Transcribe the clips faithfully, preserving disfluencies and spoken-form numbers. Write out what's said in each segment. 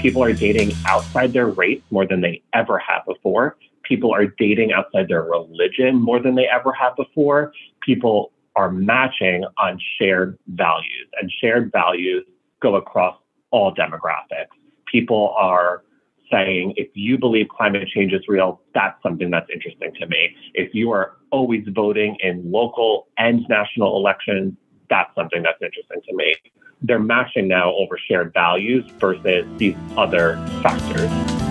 People are dating outside their race more than they ever have before. People are dating outside their religion more than they ever have before. People are matching on shared values, and shared values go across all demographics. People are saying, if you believe climate change is real, that's something that's interesting to me. If you are always voting in local and national elections, that's something that's interesting to me. They're matching now over shared values versus these other factors.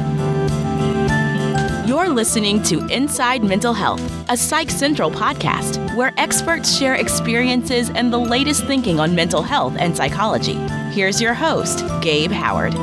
You're listening to Inside Mental Health, a Psych Central podcast where experts share experiences and the latest thinking on mental health and psychology. Here's your host, Gabe Howard.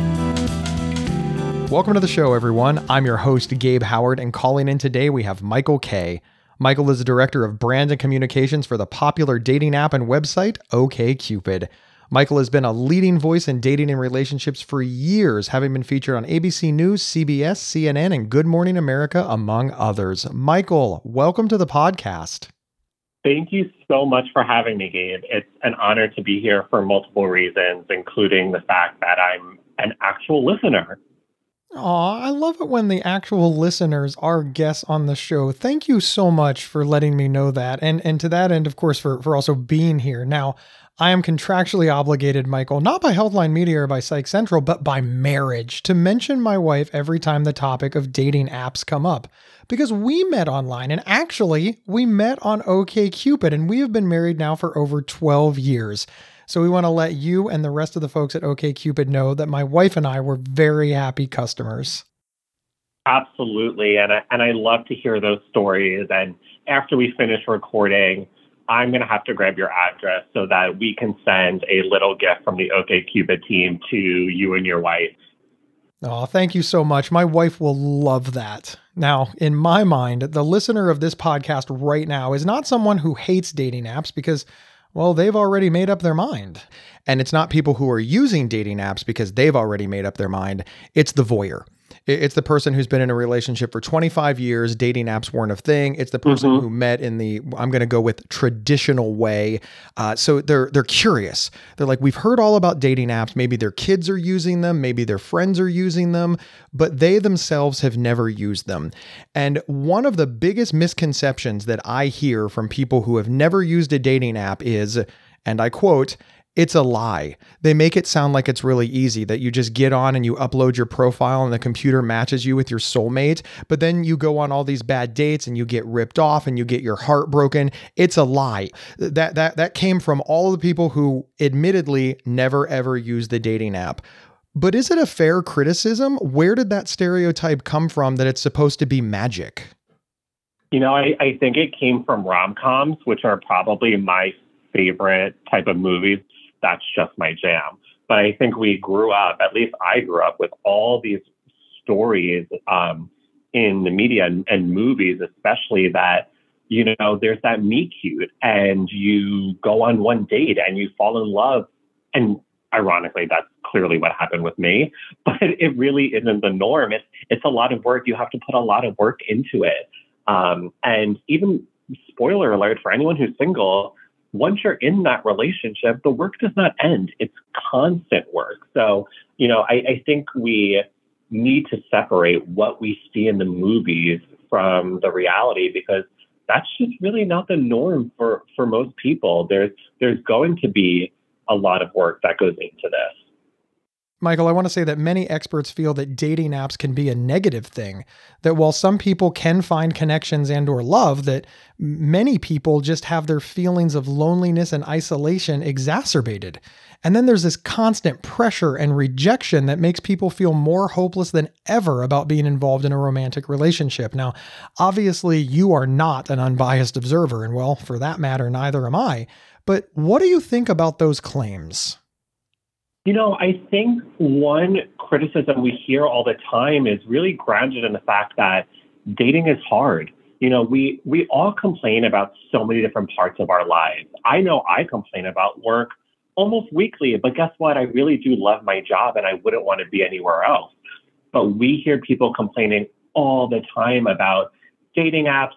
Welcome to the show, everyone. I'm your host, Gabe Howard, and calling in today we have Michael Kay. Michael is the director of brand and communications for the popular dating app and website OkCupid. Michael has been a leading voice in dating and relationships for years, having been featured on A B C News, C B S, C N N, and Good Morning America, among others. Michael, welcome to the podcast. Thank you so much for having me, Gabe. It's an honor to be here for multiple reasons, including the fact that I'm an actual listener. Aw, I love it when the actual listeners are guests on the show. Thank you so much for letting me know that. And and to that end, of course, for, for also being here. Now, I am contractually obligated, Michael, not by Healthline Media or by Psych Central, but by marriage, to mention my wife every time the topic of dating apps come up. Because we met online, and actually, we met on OkCupid, and we have been married now for over twelve years. So we want to let you and the rest of the folks at OkCupid know that my wife and I were very happy customers. Absolutely. And I, and I love to hear those stories. And after we finish recording, I'm going to have to grab your address so that we can send a little gift from the OkCupid team to you and your wife. Oh, thank you so much. My wife will love that. Now, in my mind, the listener of this podcast right now is not someone who hates dating apps because, well, they've already made up their mind. And it's not people who are using dating apps because they've already made up their mind. It's the voyeur. It's the person who's been in a relationship for twenty-five years. Dating apps weren't a thing. It's the person mm-hmm. who met in the, I'm going to go with traditional way. Uh, so they're they're curious. They're like, we've heard all about dating apps. Maybe their kids are using them. Maybe their friends are using them, but they themselves have never used them. And one of the biggest misconceptions that I hear from people who have never used a dating app is, and I quote, "It's a lie. They make it sound like it's really easy, that you just get on and you upload your profile and the computer matches you with your soulmate, but then you go on all these bad dates and you get ripped off and you get your heart broken. It's a lie." That that that came from all of the people who admittedly never ever used the dating app. But is it a fair criticism? Where did that stereotype come from that it's supposed to be magic? You know, I, I think it came from rom-coms, which are probably my favorite type of movies. That's just my jam. But I think we grew up, at least I grew up, with all these stories um, in the media and, and movies, especially that, you know, there's that meet cute and you go on one date and you fall in love. And ironically, that's clearly what happened with me. But it really isn't the norm. It's, it's a lot of work. You have to put a lot of work into it. Um, and even, spoiler alert, for anyone who's single, once you're in that relationship, the work does not end. It's constant work. So, you know, I, I think we need to separate what we see in the movies from the reality, because that's just really not the norm for, for most people. There's, there's going to be a lot of work that goes into this. Michael, I want to say that many experts feel that dating apps can be a negative thing, that while some people can find connections and or love, that many people just have their feelings of loneliness and isolation exacerbated. And then there's this constant pressure and rejection that makes people feel more hopeless than ever about being involved in a romantic relationship. Now, obviously, you are not an unbiased observer, and well, for that matter, neither am I. But what do you think about those claims? You know, I think one criticism we hear all the time is really grounded in the fact that dating is hard. You know, we, we all complain about so many different parts of our lives. I know I complain about work almost weekly, but guess what? I really do love my job and I wouldn't want to be anywhere else. But we hear people complaining all the time about dating apps, and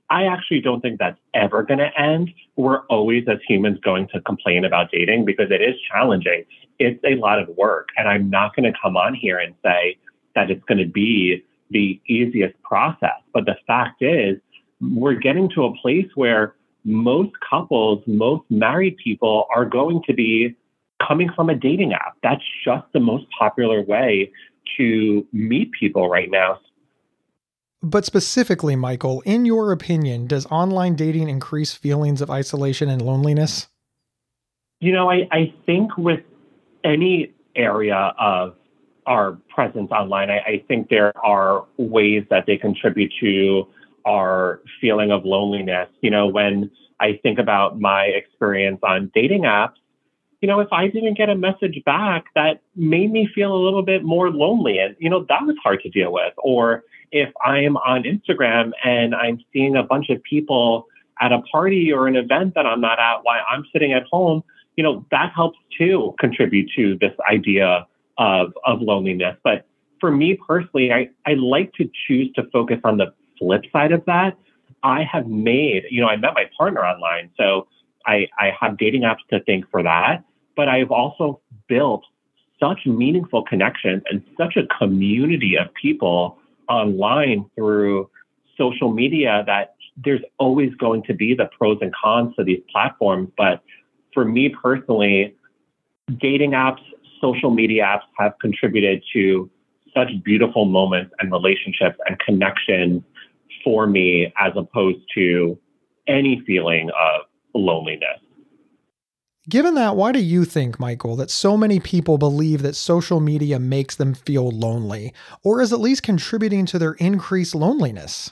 I actually don't think that's ever going to end. We're always, as humans, going to complain about dating because it is challenging. It's a lot of work. And I'm not going to come on here and say that it's going to be the easiest process. But the fact is, we're getting to a place where most couples, most married people are going to be coming from a dating app. That's just the most popular way to meet people right now. But specifically, Michael, in your opinion, does online dating increase feelings of isolation and loneliness? You know, I, I think with any area of our presence online, I, I think there are ways that they contribute to our feeling of loneliness. You know, when I think about my experience on dating apps, you know, if I didn't get a message back, that made me feel a little bit more lonely. And, you know, that was hard to deal with. Or if I'm on Instagram and I'm seeing a bunch of people at a party or an event that I'm not at while I'm sitting at home, you know, that helps to contribute to this idea of, of loneliness. But for me personally, I, I like to choose to focus on the flip side of that. I have made, you know, I met my partner online. So I, I have dating apps to thank for that, but I've also built such meaningful connections and such a community of people online through social media that there's always going to be the pros and cons to these platforms. But for me personally, dating apps, social media apps have contributed to such beautiful moments and relationships and connections for me as opposed to any feeling of loneliness. Given that, why do you think, Michael, that so many people believe that social media makes them feel lonely, or is at least contributing to their increased loneliness?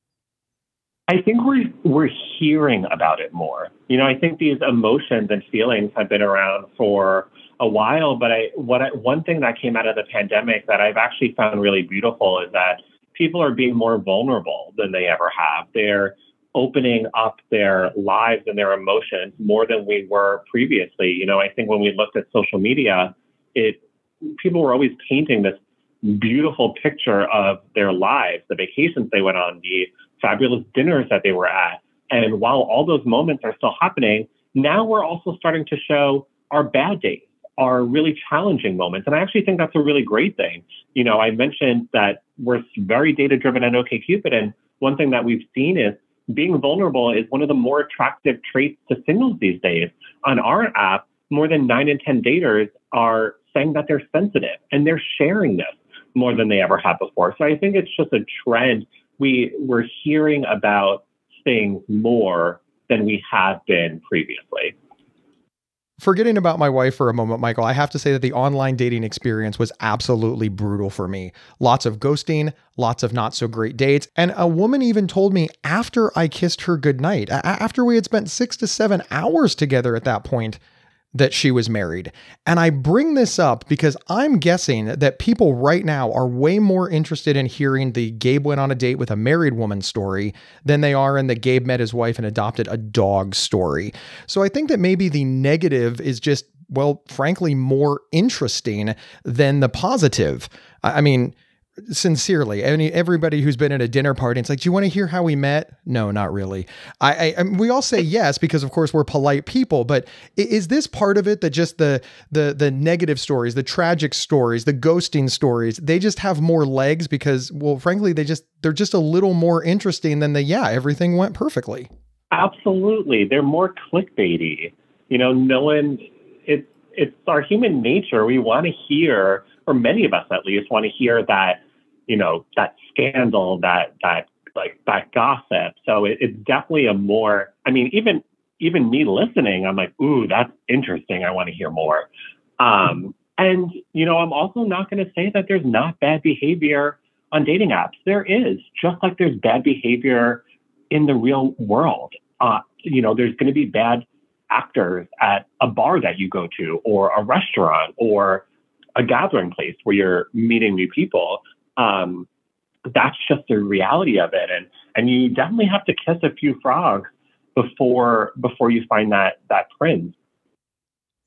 I think we're we're hearing about it more. You know, I think these emotions and feelings have been around for a while, but I what I, one thing that came out of the pandemic that I've actually found really beautiful is that people are being more vulnerable than they ever have. They're opening up their lives and their emotions more than we were previously. You know, I think when we looked at social media, it people were always painting this beautiful picture of their lives, the vacations they went on, the fabulous dinners that they were at. And while all those moments are still happening, now we're also starting to show our bad days, our really challenging moments. And I actually think that's a really great thing. You know, I mentioned that we're very data-driven at OkCupid, and one thing that we've seen is being vulnerable is one of the more attractive traits to singles these days. On our app, more than nine in ten daters are saying that they're sensitive, and they're sharing this more than they ever have before. So I think it's just a trend. We, we're hearing about things more than we have been previously. Forgetting about my wife for a moment, Michael, I have to say that the online dating experience was absolutely brutal for me. Lots of ghosting, lots of not so great dates. And a woman even told me after I kissed her goodnight, after we had spent six to seven hours together at that point, that she was married. And I bring this up because I'm guessing that people right now are way more interested in hearing the Gabe went on a date with a married woman story than they are in the Gabe met his wife and adopted a dog story. So I think that maybe the negative is just, well, frankly, more interesting than the positive. I mean, sincerely, any everybody who's been at a dinner party, it's like, do you want to hear how we met? No, not really. I, I, I we all say yes because, of course, we're polite people. But is this part of it that just the the the negative stories, the tragic stories, the ghosting stories, they just have more legs because, well, frankly, they just they're just a little more interesting than the yeah, everything went perfectly. Absolutely, they're more clickbaity. You know, no one. It's it's our human nature. We want to hear, or many of us at least, want to hear that. You know, that scandal, that, that, like, that gossip. So it, it's definitely a more, I mean, even, even me listening, I'm like, ooh, that's interesting. I want to hear more. Um, and, you know, I'm also not going to say that there's not bad behavior on dating apps. There is, just like there's bad behavior in the real world. Uh, you know, there's going to be bad actors at a bar that you go to, or a restaurant, or a gathering place where you're meeting new people. Um, that's just the reality of it. And, and you definitely have to kiss a few frogs before, before you find that, that prince.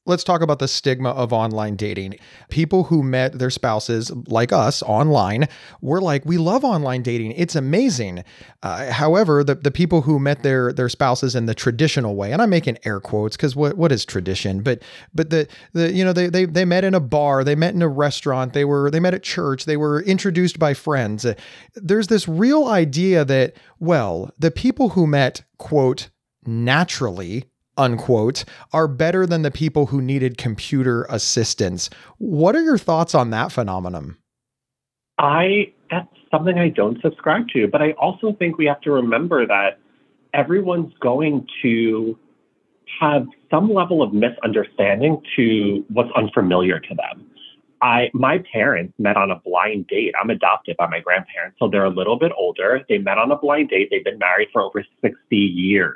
let's talk about the stigma of online dating. People who met their spouses like us online were like, we love online dating. It's amazing. Uh, however, the, the people who met their, their spouses in the traditional way, and I'm making air quotes because what, what is tradition? But, but the, the, you know, they, they, they met in a bar, they met in a restaurant, they were, they met at church, they were introduced by friends. Uh, there's this real idea that, well, the people who met, quote, naturally, unquote, are better than the people who needed computer assistance. What are your thoughts on that phenomenon? I, that's something I don't subscribe to, but I also think we have to remember that everyone's going to have some level of misunderstanding to what's unfamiliar to them. I, my parents met on a blind date. I'm adopted by my grandparents, so they're a little bit older. They met on a blind date. They've been married for over sixty years.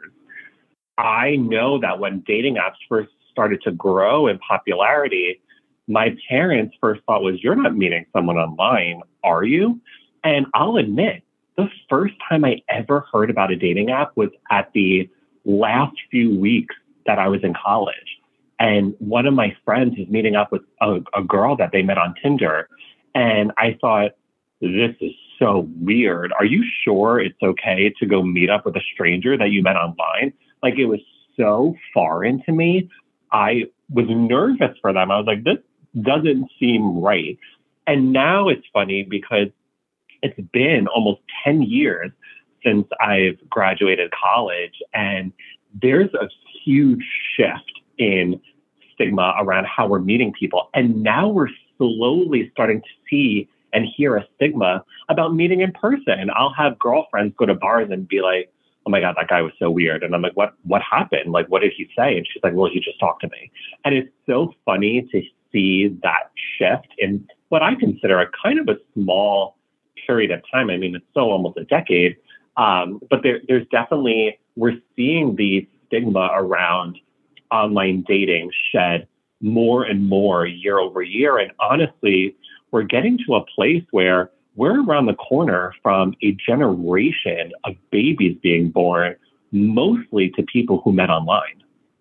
I know that when dating apps first started to grow in popularity, my parents' first thought was, you're not meeting someone online, are you? And I'll admit, the first time I ever heard about a dating app was at the last few weeks that I was in college. And one of my friends is meeting up with a, a girl that they met on Tinder. And I thought, this is so weird. Are you sure it's okay to go meet up with a stranger that you met online? Like, it was so foreign to me. I was nervous for them. I was like, this doesn't seem right. And now it's funny because it's been almost ten years since I've graduated college, and there's a huge shift in stigma around how we're meeting people. And now we're slowly starting to see and hear a stigma about meeting in person. I'll have girlfriends go to bars and be like, oh my God, that guy was so weird. And I'm like, what, what happened? Like, what did he say? And she's like, well, he just talked to me. And it's so funny to see that shift in what I consider a kind of a small period of time. I mean, it's still almost a decade. Um, but there, there's definitely, we're seeing the stigma around online dating shed more and more year over year. And honestly, we're getting to a place where we're around the corner from a generation of babies being born, mostly to people who met online.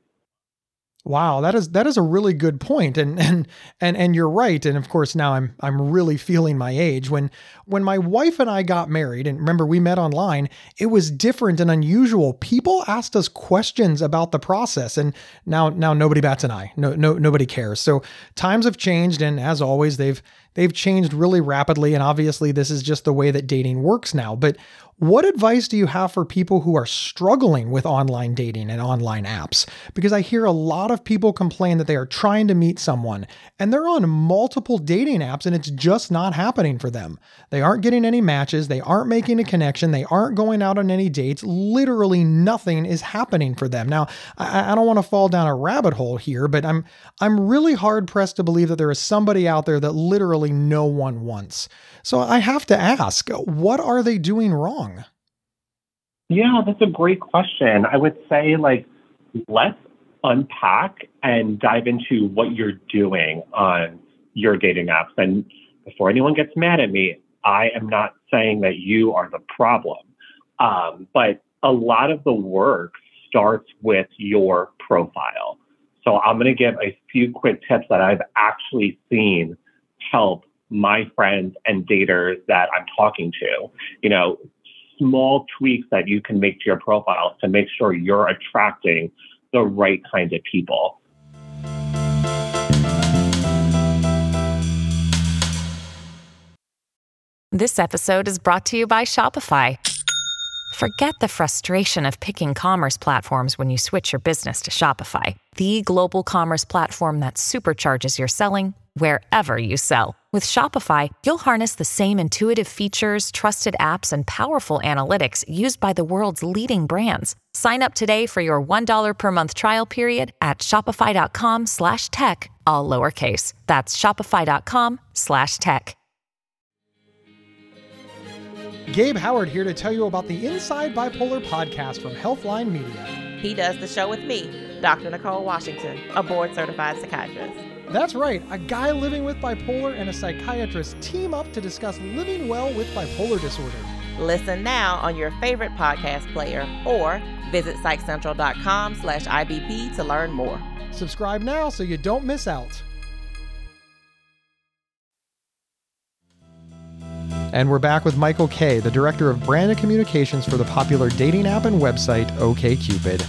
Wow, that is that is a really good point. And and and and you're right. And of course, now I'm I'm really feeling my age. When when my wife and I got married, and remember we met online, it was different and unusual. People asked us questions about the process, and now now nobody bats an eye. No no nobody cares. So times have changed, and as always, they've they've changed really rapidly. And obviously, this is just the way that dating works now. But what advice do you have for people who are struggling with online dating and online apps? Because I hear a lot of people complain that they are trying to meet someone and they're on multiple dating apps and it's just not happening for them. They aren't getting any matches. They aren't making a connection. They aren't going out on any dates. Literally nothing is happening for them. Now, I, I don't want to fall down a rabbit hole here, but I'm, I'm really hard pressed to believe that there is somebody out there that literally no one wants. So I have to ask, what are they doing wrong? Yeah, that's a great question. I would say, like, let's unpack and dive into what you're doing on your dating apps. And before anyone gets mad at me, I am not saying that you are the problem. Um, but a lot of the work starts with your profile. So I'm going to give a few quick tips that I've actually seen help my friends and daters that I'm talking to. You know, small tweaks that you can make to your profile to make sure you're attracting the right kinds of people. This episode is brought to you by Shopify. Forget the frustration of picking commerce platforms when you switch your business to Shopify, the global commerce platform that supercharges your selling wherever you sell. With Shopify, you'll harness the same intuitive features, trusted apps, and powerful analytics used by the world's leading brands. Sign up today for your one dollar per month trial period at shopify.com slash tech, all lowercase. That's shopify.com slash tech. Gabe Howard here to tell you about the Inside Bipolar podcast from Healthline Media. He does the show with me, Doctor Nicole Washington, a board-certified psychiatrist. That's right. A guy living with bipolar and a psychiatrist team up to discuss living well with bipolar disorder. Listen now on your favorite podcast player or visit psychcentral.com slash IBP to learn more. Subscribe now so you don't miss out. And we're back with Michael Kay, the Director of Brand and Communications for the popular dating app and website OkCupid.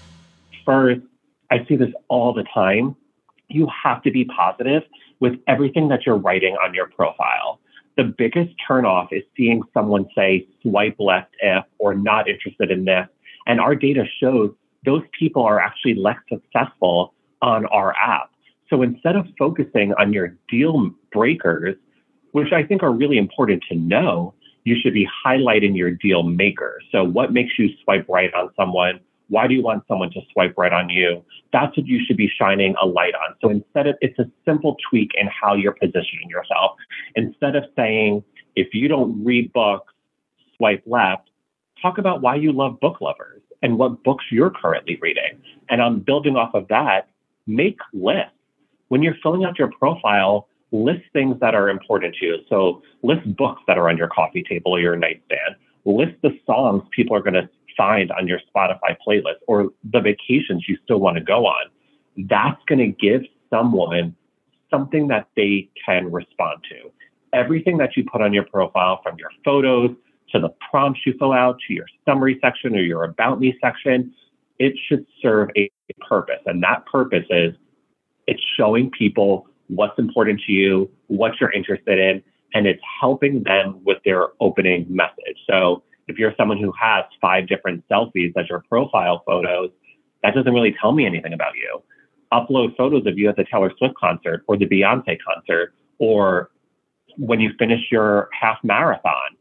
First, I see this all the time. You have to be positive with everything that you're writing on your profile. The biggest turnoff is seeing someone say swipe left if or not interested in this. And our data shows those people are actually less successful on our app. So instead of focusing on your deal breakers, which I think are really important to know, you should be highlighting your deal makers. So what makes you swipe right on someone? Why do you want someone to swipe right on you? That's what you should be shining a light on. So instead of, it's a simple tweak in how you're positioning yourself. Instead of saying, if you don't read books, swipe left, talk about why you love book lovers and what books you're currently reading. And on building off of that, make lists. When you're filling out your profile, list things that are important to you. So list books that are on your coffee table or your nightstand. List the songs people are going to find on your Spotify playlist or the vacations you still want to go on. That's going to give someone something that they can respond to. Everything that you put on your profile, from your photos to the prompts you fill out to your summary section or your about me section, it should serve a purpose. And that purpose is it's showing people what's important to you, what you're interested in, and it's helping them with their opening message. So if you're someone who has five different selfies as your profile photos, that doesn't really tell me anything about you. Upload photos of you at the Taylor Swift concert or the Beyonce concert, or when you finish your half marathon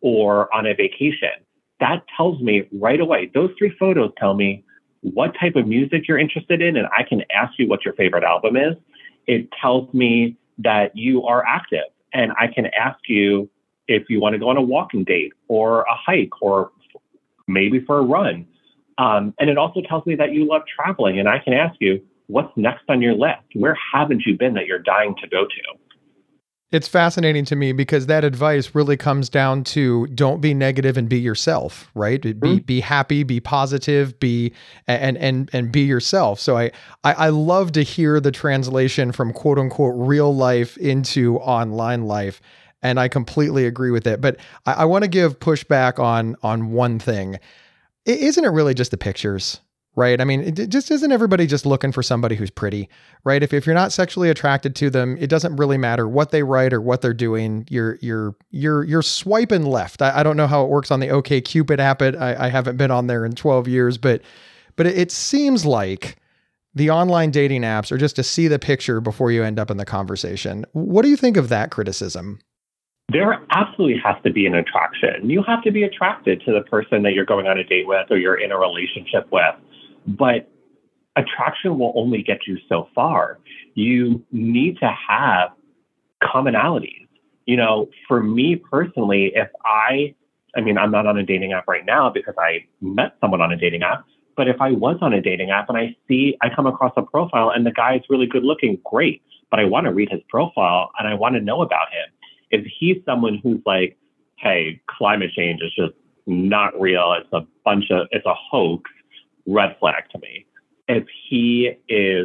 or on a vacation. That tells me right away, those three photos tell me what type of music you're interested in, and I can ask you what your favorite album is. It tells me that you are active, and I can ask you if you want to go on a walking date or a hike or maybe for a run. Um, and it also tells me that you love traveling, and I can ask you, what's next on your list? Where haven't you been that you're dying to go to? It's fascinating to me because that advice really comes down to don't be negative and be yourself, right? Be mm-hmm. be happy, be positive, be and and and be yourself. So I, I I love to hear the translation from quote unquote real life into online life. And I completely agree with it. But I, I want to give pushback on on one thing. It, isn't it really just the pictures? Right. I mean, it just isn't everybody just looking for somebody who's pretty, right? If if you're not sexually attracted to them, it doesn't really matter what they write or what they're doing. You're you're you're you're swiping left. I, I don't know how it works on the OkCupid app. It I, I haven't been on there in twelve years, but but it, it seems like the online dating apps are just to see the picture before you end up in the conversation. What do you think of that criticism? There absolutely has to be an attraction. You have to be attracted to the person that you're going on a date with or you're in a relationship with. But attraction will only get you so far. You need to have commonalities. You know, for me personally, if I, I mean, I'm not on a dating app right now because I met someone on a dating app, but if I was on a dating app and I see, I come across a profile and the guy is really good looking, great, but I want to read his profile and I want to know about him. If he's someone who's like, hey, climate change is just not real, it's a bunch of, it's a hoax, red flag to me. If he is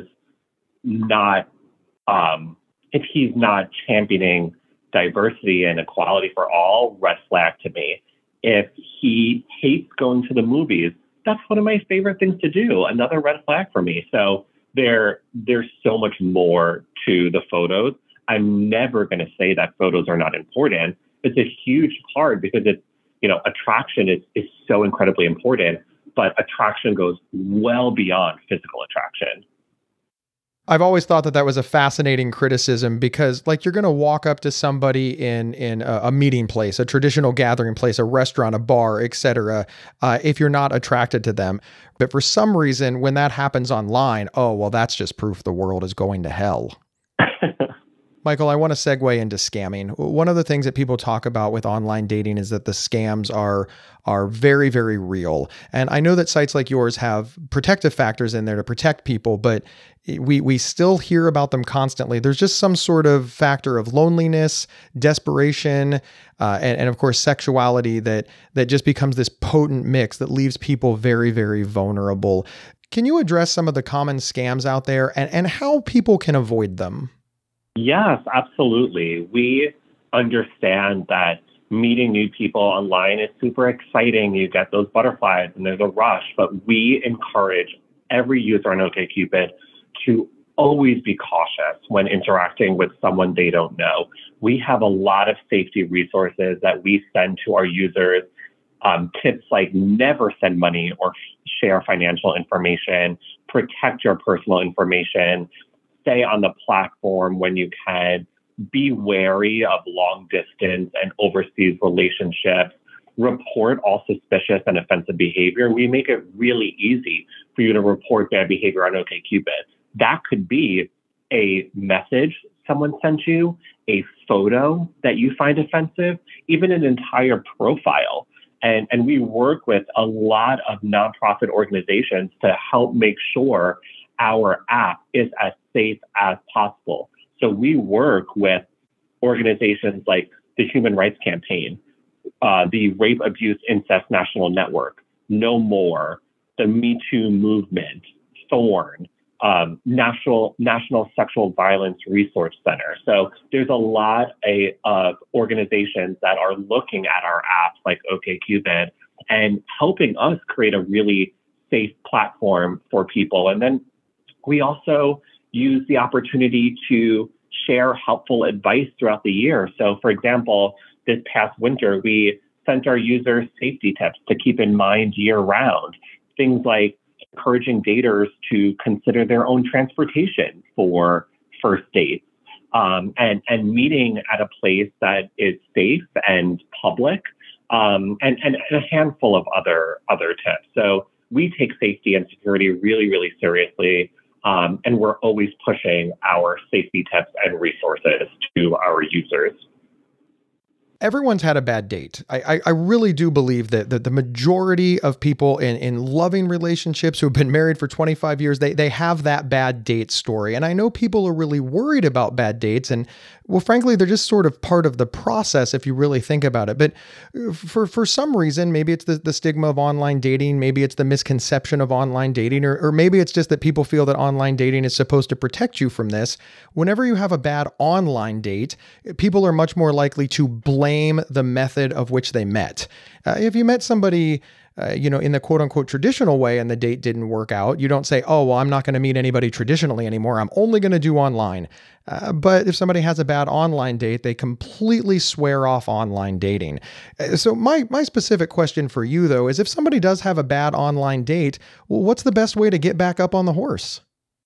not, um, if he's not championing diversity and equality for all, red flag to me. If he hates going to the movies, that's one of my favorite things to do. Another red flag for me. So there, there's so much more to the photos. I'm never going to say that photos are not important. It's a huge part because it's, you know, attraction is, is so incredibly important. But attraction goes well beyond physical attraction. I've always thought that that was a fascinating criticism because, like, you're going to walk up to somebody in in a, a meeting place, a traditional gathering place, a restaurant, a bar, et cetera, uh, if you're not attracted to them. But for some reason, when that happens online, oh, well, that's just proof the world is going to hell. Michael, I want to segue into scamming. One of the things that people talk about with online dating is that the scams are are very, very real. And I know that sites like yours have protective factors in there to protect people, but we we still hear about them constantly. There's just some sort of factor of loneliness, desperation, uh, and, and of course sexuality that that just becomes this potent mix that leaves people very, very vulnerable. Can you address some of the common scams out there and, and how people can avoid them? Yes, absolutely. We understand that meeting new people online is super exciting. You get those butterflies and there's a rush, but we encourage every user on OkCupid to always be cautious when interacting with someone they don't know. We have a lot of safety resources that we send to our users. Um, tips like never send money or share financial information, protect your personal information, stay on the platform when you can, be wary of long distance and overseas relationships, report all suspicious and offensive behavior. We make it really easy for you to report bad behavior on OkCupid. That could be a message someone sent you, a photo that you find offensive, even an entire profile. And, and we work with a lot of nonprofit organizations to help make sure our app is as safe as possible. So we work with organizations like the Human Rights Campaign, uh, the Rape, Abuse, Incest National Network, No More, the Me Too Movement, Thorn, um, National National Sexual Violence Resource Center. So there's a lot a, of organizations that are looking at our apps like OkCupid and helping us create a really safe platform for people. And then we also use the opportunity to share helpful advice throughout the year. So for example, this past winter, we sent our users safety tips to keep in mind year round. Things like encouraging daters to consider their own transportation for first dates, um, and, and meeting at a place that is safe and public, um, and, and a handful of other, other tips. So we take safety and security really, really seriously. Um, and we're always pushing our safety tips and resources to our users. Everyone's had a bad date. I, I, I really do believe that, that the majority of people in, in loving relationships who've been married for twenty-five years, they, they have that bad date story. And I know people are really worried about bad dates. And well, frankly, they're just sort of part of the process if you really think about it. But for, for some reason, maybe it's the, the stigma of online dating. Maybe it's the misconception of online dating, or, or maybe it's just that people feel that online dating is supposed to protect you from this. Whenever you have a bad online date, people are much more likely to blame the method of which they met. Uh, if you met somebody, uh, you know, in the quote unquote traditional way and the date didn't work out, you don't say, oh, well, I'm not going to meet anybody traditionally anymore. I'm only going to do online. Uh, but if somebody has a bad online date, they completely swear off online dating. Uh, so my, my specific question for you, though, is if somebody does have a bad online date, well, what's the best way to get back up on the horse?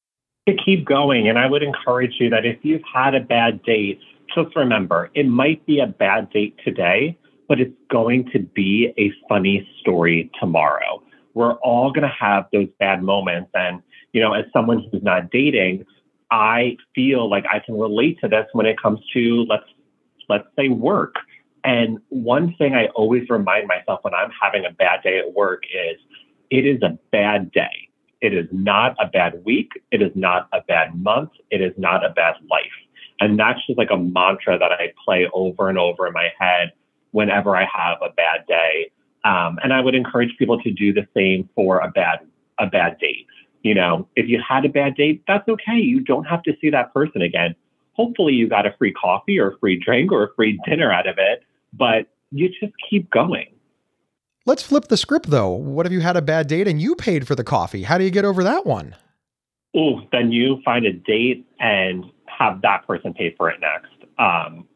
To keep going. And I would encourage you that if you've had a bad date, just remember, it might be a bad date today, but it's going to be a funny story tomorrow. We're all going to have those bad moments. And, you know, as someone who's not dating, I feel like I can relate to this when it comes to, let's, let's say, work. And one thing I always remind myself when I'm having a bad day at work is it is a bad day. It is not a bad week. It is not a bad month. It is not a bad life. And that's just like a mantra that I play over and over in my head whenever I have a bad day. Um, and I would encourage people to do the same for a bad a bad date. You know, if you had a bad date, that's okay. You don't have to see that person again. Hopefully you got a free coffee or a free drink or a free dinner out of it, but you just keep going. Let's flip the script, though. What if you had a bad date and you paid for the coffee? How do you get over that one? Oh, then you find a date and have that person pay for it next. Um,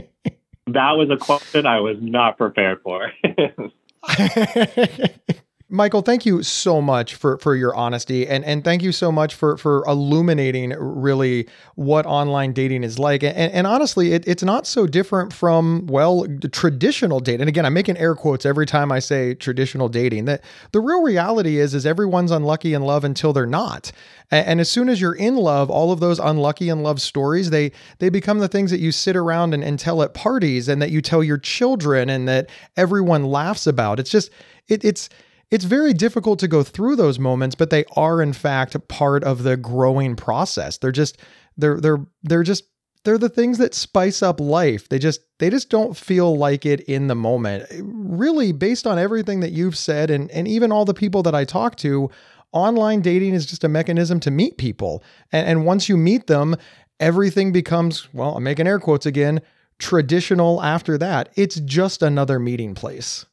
that was a question I was not prepared for. Michael, thank you so much for, for your honesty, and, and thank you so much for, for illuminating really what online dating is like. And, and honestly, it, it's not so different from, well, traditional dating. And again, I'm making air quotes every time I say traditional dating. That the real reality is, is everyone's unlucky in love until they're not. And, and as soon as you're in love, all of those unlucky in love stories, they they become the things that you sit around and, and tell at parties, and that you tell your children, and that everyone laughs about. It's just, it, it's, It's very difficult to go through those moments, but they are in fact part of the growing process. They're just, they're, they're, they're just, they're the things that spice up life. They just, they just don't feel like it in the moment. Really, based on everything that you've said, and, and even all the people that I talk to, online dating is just a mechanism to meet people. And, and once you meet them, everything becomes, well, I'm making air quotes again, traditional after that. It's just another meeting place.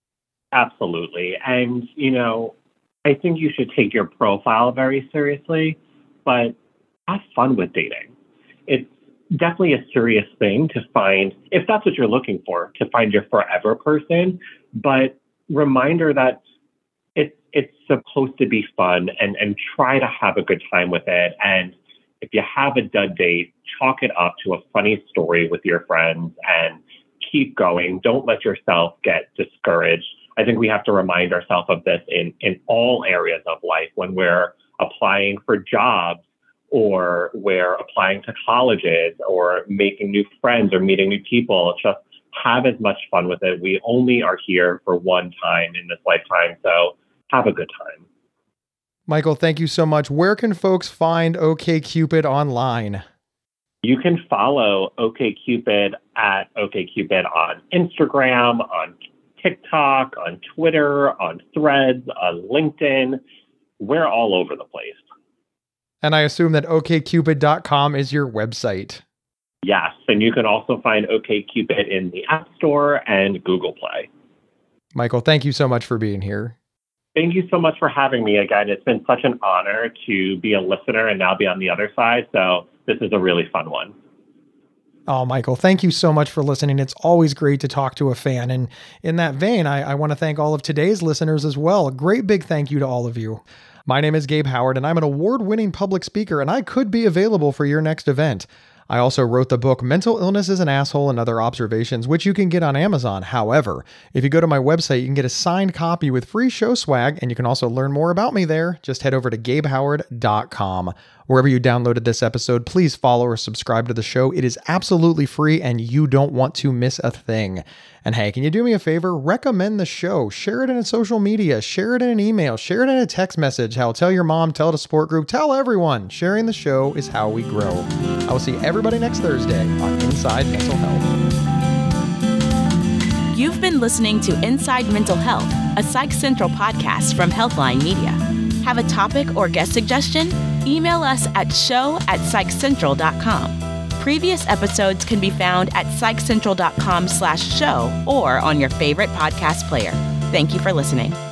Absolutely. And, you know, I think you should take your profile very seriously, but have fun with dating. It's definitely a serious thing to find, if that's what you're looking for, to find your forever person. But reminder that it's it's supposed to be fun, and, and try to have a good time with it. And if you have a dud date, chalk it up to a funny story with your friends and keep going. Don't let yourself get discouraged. I think we have to remind ourselves of this in, in all areas of life when we're applying for jobs, or we're applying to colleges, or making new friends or meeting new people. Just have as much fun with it. We only are here for one time in this lifetime, so have a good time. Michael, thank you so much. Where can folks find OkCupid online? You can follow OkCupid at OkCupid on Instagram, on TikTok, on Twitter, on Threads, on LinkedIn. We're all over the place. And I assume that O K Cupid dot com is your website. Yes, and you can also find OkCupid in the App Store and Google Play. Michael, thank you so much for being here. Thank you so much for having me again. It's been such an honor to be a listener and now be on the other side. So this is a really fun one. Oh, Michael, thank you so much for listening. It's always great to talk to a fan. And in that vein, I, I want to thank all of today's listeners as well. A great big thank you to all of you. My name is Gabe Howard, and I'm an award-winning public speaker, and I could be available for your next event. I also wrote the book Mental Illness is an Asshole and Other Observations, which you can get on Amazon. However, if you go to my website, you can get a signed copy with free show swag, and you can also learn more about me there. Just head over to Gabe Howard dot com. Wherever you downloaded this episode, please follow or subscribe to the show. It is absolutely free, and you don't want to miss a thing. And hey, can you do me a favor? Recommend the show. Share it in social media. Share it in an email. Share it in a text message. Hell, tell your mom, tell it a support group, tell everyone. Sharing the show is how we grow. I will see everybody next Thursday on Inside Mental Health. You've been listening to Inside Mental Health, a Psych Central podcast from Healthline Media. Have a topic or guest suggestion? Email us at show at psych central dot com. Previous episodes can be found at psych central dot com slash show or on your favorite podcast player. Thank you for listening.